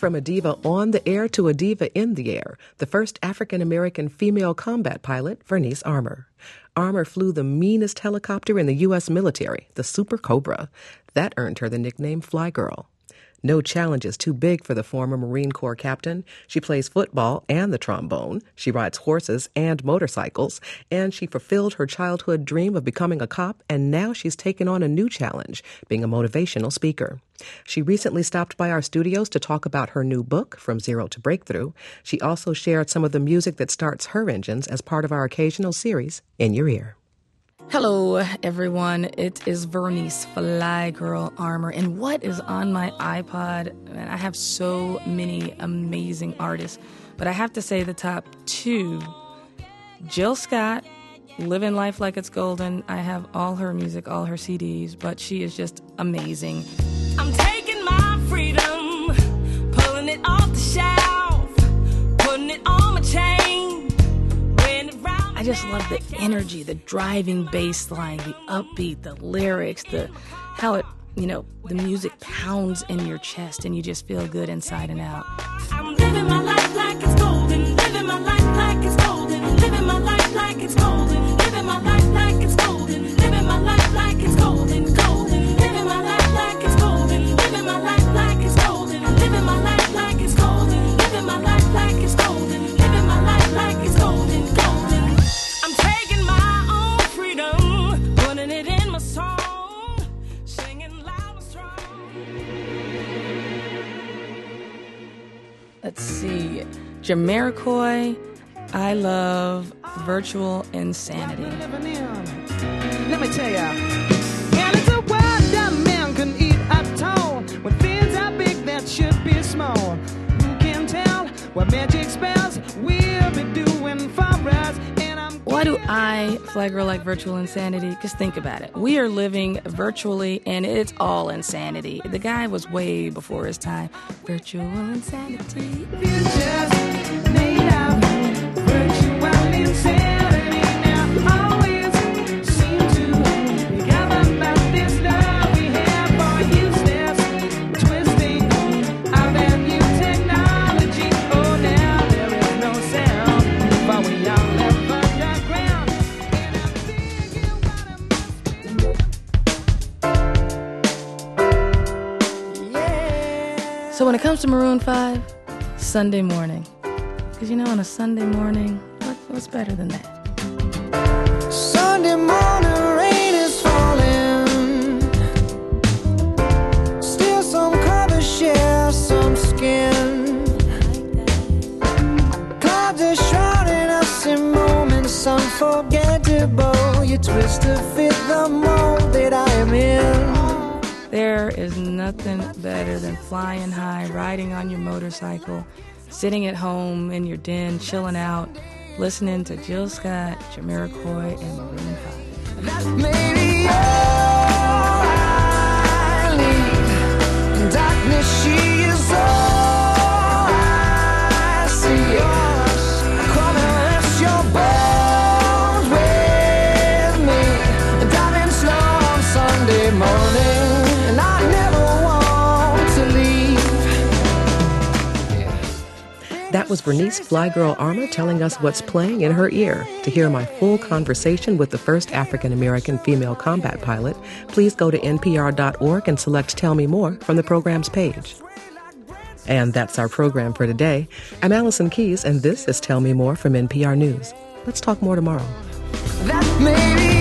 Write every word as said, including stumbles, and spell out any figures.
from a diva on the air to a diva in the air, the first African-American female combat pilot, Vernice Armour. Armour flew the meanest helicopter in the U S military, the Super Cobra. That earned her the nickname Fly Girl. No challenge is too big for the former Marine Corps captain. She plays football and the trombone. She rides horses and motorcycles. And she fulfilled her childhood dream of becoming a cop, and now she's taken on a new challenge, being a motivational speaker. She recently stopped by our studios to talk about her new book, From Zero to Breakthrough. She also shared some of the music that starts her engines as part of our occasional series, In Your Ear. Hello, everyone. It is Vernice Fly Girl Armour. And what is on my iPod? Man, I have so many amazing artists. But I have to say the top two. Jill Scott, Living Life Like It's Golden. I have all her music, all her C Ds, but she is just amazing. I'm taking my freedom, pulling it off the shelf, putting it on my chain. I just love the energy, the driving bass line, the upbeat, the lyrics, the how it, you know, the music pounds in your chest and you just feel good inside and out. I'm living my life like it's golden, living my life like it's golden, living my life like it's golden, living my life like it's golden, living my life like it's golden, golden, living my life like it's golden, living my life like it's golden, living my life like it's golden, living my life like it's golden, living my life like it's golden, golden. I'm taking my own freedom, putting it in my song, singing loud and strong. Let's see. Jamiroquai, I love Virtual Insanity. Let me tell ya, yeah, it's a world that man can eat at all. When things are big that should be small. Who can tell what magic spells we'll be doing for us? Why do I, Fly Girl, like Virtual Insanity? Because think about it. We are living virtually, and it's all insanity. The guy was way before his time. Virtual Insanity. Futures made out virtual insanity. Now always seem to be governed by this love we have for useless twisting of that new technology. Oh, now there is no sound, but we all live. So when it comes to Maroon five, Sunday morning. Because, you know, on a Sunday morning, what, what's better than that? Sunday morning, rain is falling. Still some colors share some skin. Clouds are shrouding us in moments unforgettable. You twist to fit the mold that I am in. There is nothing better than flying high, riding on your motorcycle, sitting at home in your den, chilling out, listening to Jill Scott, Jamiroquai, and Maroon five. That may be all I need. In darkness, she is all I see. Come and rest your bones with me. Driving slow on Sunday morning. That was Vernice Fly Girl Armour telling us what's playing in her ear. To hear my full conversation with the first African-American female combat pilot, please go to N P R dot org and select Tell Me More from the program's page. And that's our program for today. I'm Allison Keyes, and this is Tell Me More from N P R News. Let's talk more tomorrow. That may be